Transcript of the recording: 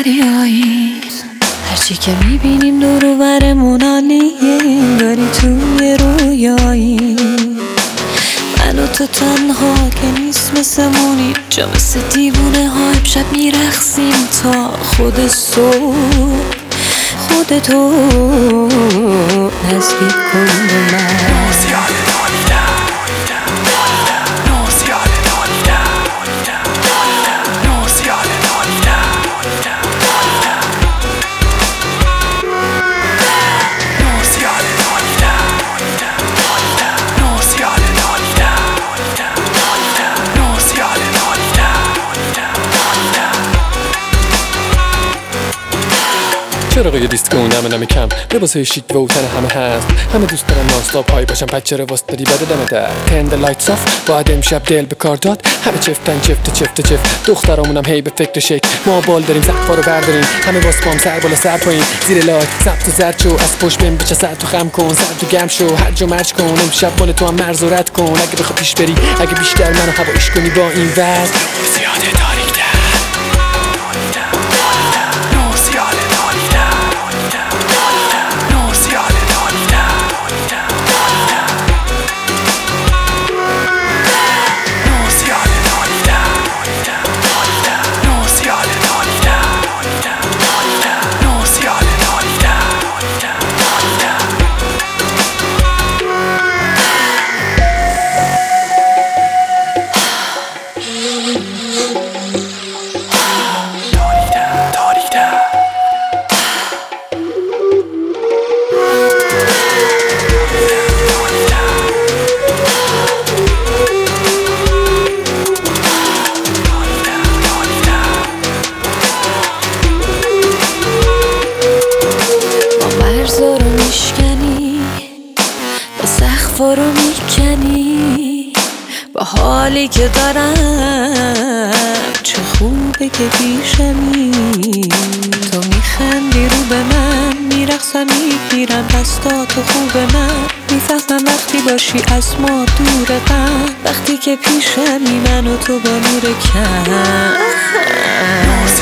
دریایی، هرچی که میبینیم دور و برمون عالیه، داری توی رویایی. من و تو تنها که نیست مثلمونی، جا مثل دیوونه ها امشب میرقصیم تا خود صبح. خودتو نزدیک کن به من. چراغ دیسکو نمه کم، لباسای شیک و تن همه هست، همه دوست دارن نانستاپ های باشن، پچه رو واسه داری بده دمه در تند لایت صاف باید امشب دل به کار داد. همه چفتن چفت دخترامونم هی به فکر شک، ما بال داریم سقفا رو برداریم، همه واسپام سر بالا سر پایین، زیر لایت سبت و زرد شو، از پشت بهم بچه سر تو خم کن، سر تو گرم شو، هر جا مرج کن، امشب مال تو هم مرز و رد کن. اگه بخوای پیش بری، اگه بیشتر منو هوایش کنی با این وضع، زیاده تاریک در رو میکنی با حالی که دارم، چه خوبه که پیشمی. تو میخندی رو به من، میرقصم میگیرم دستاتو خوب من، میفهمم وقتی باشی از ما دور غم، وقتی که پیشمی من و تو با نور کم.